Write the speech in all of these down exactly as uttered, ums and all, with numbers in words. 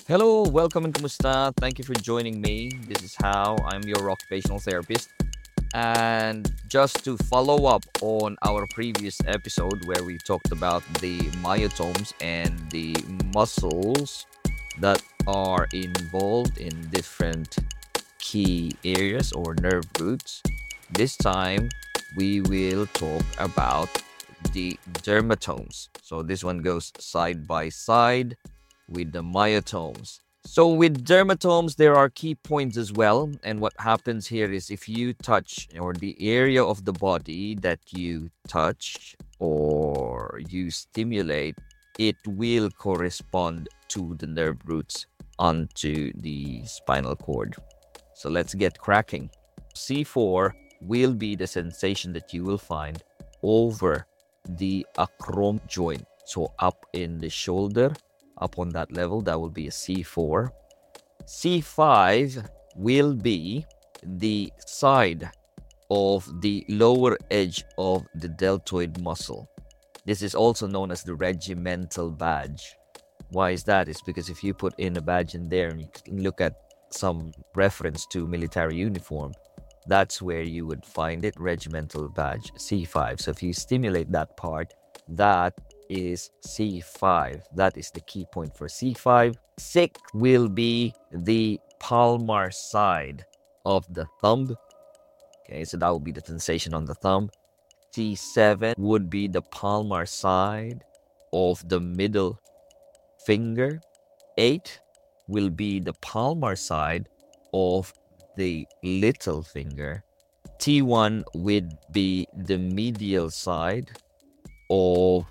Hello, welcome and kumusta. Thank you for joining me. This is How. I'm your occupational therapist. And just to follow up on our previous episode where we talked about the myotomes and the muscles that are involved in different key areas or nerve roots, this time we will talk about the dermatomes. So this one goes side by side with the myotomes. So with dermatomes, there are key points as well. And what happens here is if you touch or the area of the body that you touch or you stimulate, it will correspond to the nerve roots onto the spinal cord. So let's get cracking. C four will be the sensation that you will find over the acrom joint. So up in the shoulder, up on that level, that will be a C four. C five will be the side of the lower edge of the deltoid muscle. This is also known as the regimental badge. Why is that? It's because if you put in a badge in there and you can look at some reference to military uniform, that's where you would find it, regimental badge, C five. So if you stimulate that part, that is C five. That is the key point for C five. six will be the palmar side of the thumb. Okay, so that will be the sensation on the thumb. C seven would be the palmar side of the middle finger. eight will be the palmar side of the little finger. T one would be the medial side of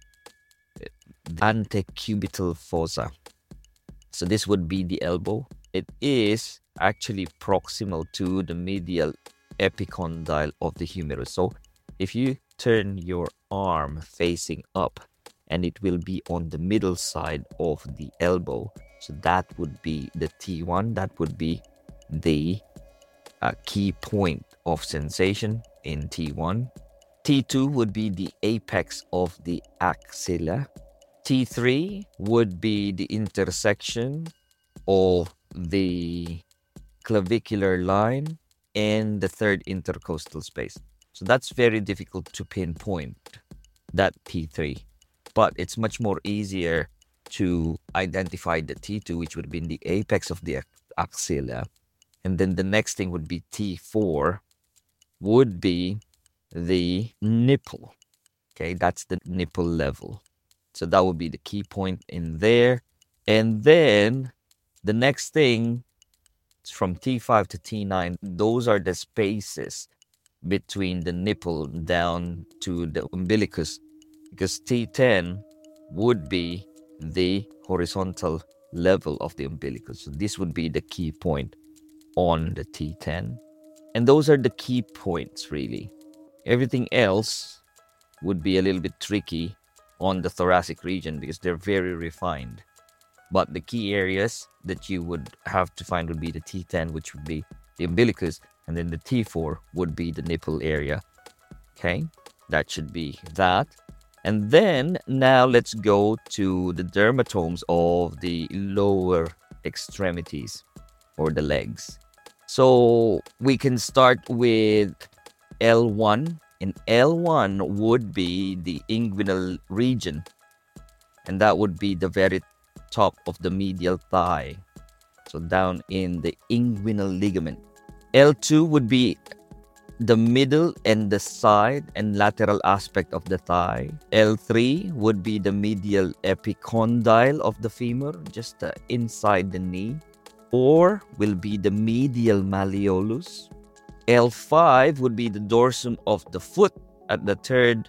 the antecubital fossa. So this would be the elbow. It is actually proximal to the medial epicondyle of the humerus. So if you turn your arm facing up, and it will be on the middle side of the elbow. So that would be the T one. That would be the uh, key point of sensation in T one. T two would be the apex of the axilla. T three would be the intersection of the clavicular line and the third intercostal space. So that's very difficult to pinpoint, that T three. But it's much more easier to identify the T two, which would be in the apex of the axilla. And then the next thing would be T four, would be the nipple. Okay, that's the nipple level. So that would be the key point in there. And then the next thing from T five to T nine, those are the spaces between the nipple down to the umbilicus, because T ten would be the horizontal level of the umbilicus. So this would be the key point on the T ten. And those are the key points, really. Everything else would be a little bit tricky on the thoracic region because they're very refined. But the key areas that you would have to find would be the T ten, which would be the umbilicus, and then the T four would be the nipple area. Okay, that should be that. And then now let's go to the dermatomes of the lower extremities or the legs. So we can start with L one, and L one would be the inguinal region, and that would be the very top of the medial thigh, so down in the inguinal ligament. L two would be the middle and the side and lateral aspect of the thigh. L three would be the medial epicondyle of the femur, just uh, inside the knee. four will be the medial malleolus. L five would be the dorsum of the foot at the third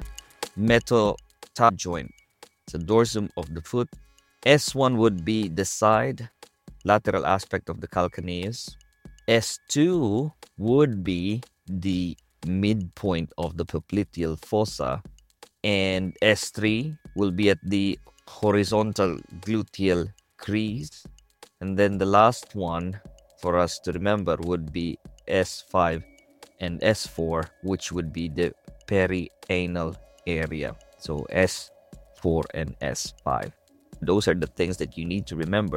metatarsus joint. It's the dorsum of the foot. S one would be the side lateral aspect of the calcaneus. S two would be the midpoint of the popliteal fossa, and S three will be at the horizontal gluteal crease. And then the last one for us to remember would be S five and S four, which would be the perianal area. So S four and S five. Those are the things that you need to remember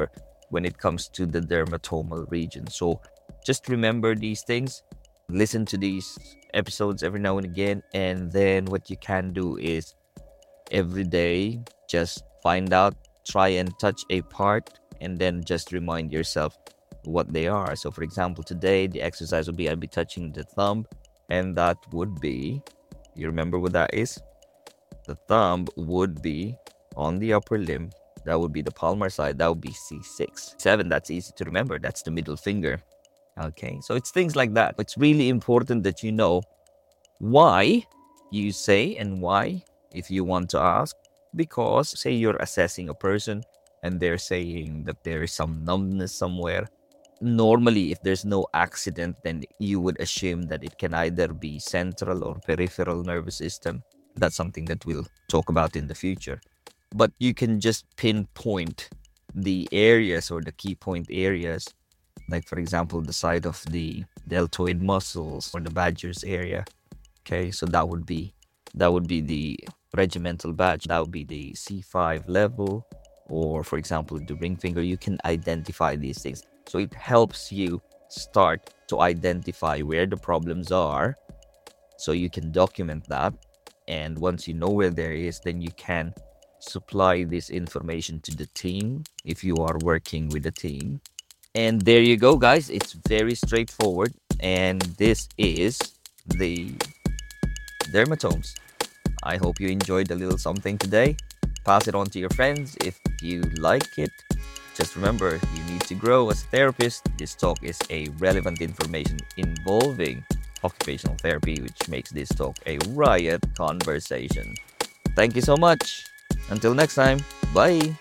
when it comes to the dermatomal region. So just remember these things, listen to these episodes every now and again, and then what you can do is every day just find out, try and touch a part, and then just remind yourself what they are. So for example, today the exercise would be I'll be touching the thumb, and that would be, you remember what that is? The thumb would be on the upper limb. That would be the palmar side. That would be C six. seven, that's easy to remember. That's the middle finger. Okay, so it's things like that. It's really important that you know why you say and why, if you want to ask, because say you're assessing a person and they're saying that there is some numbness somewhere. Normally, if there's no accident, then you would assume that it can either be central or peripheral nervous system. That's something that we'll talk about in the future. But you can just pinpoint the areas or the key point areas, like for example, the side of the deltoid muscles or the Badger's area. Okay, so that would be that would be the regimental badge. That would be the C five level, or for example, the ring finger. You can identify these things. So it helps you start to identify where the problems are, so you can document that. And once you know where there is, then you can supply this information to the team if you are working with a team. And there you go, guys. It's very straightforward. And this is the dermatomes. I hope you enjoyed a little something today. Pass it on to your friends if you like it. Just remember, you need to grow as a therapist. This talk is a relevant information involving occupational therapy, which makes this talk a riot conversation. Thank you so much. Until next time, bye.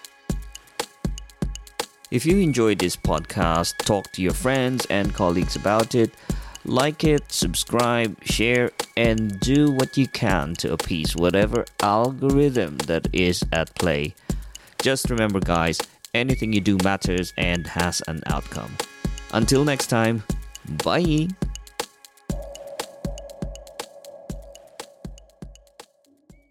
If you enjoyed this podcast, talk to your friends and colleagues about it. Like it, subscribe, share, and do what you can to appease whatever algorithm that is at play. Just remember, guys, anything you do matters and has an outcome. Until next time, bye.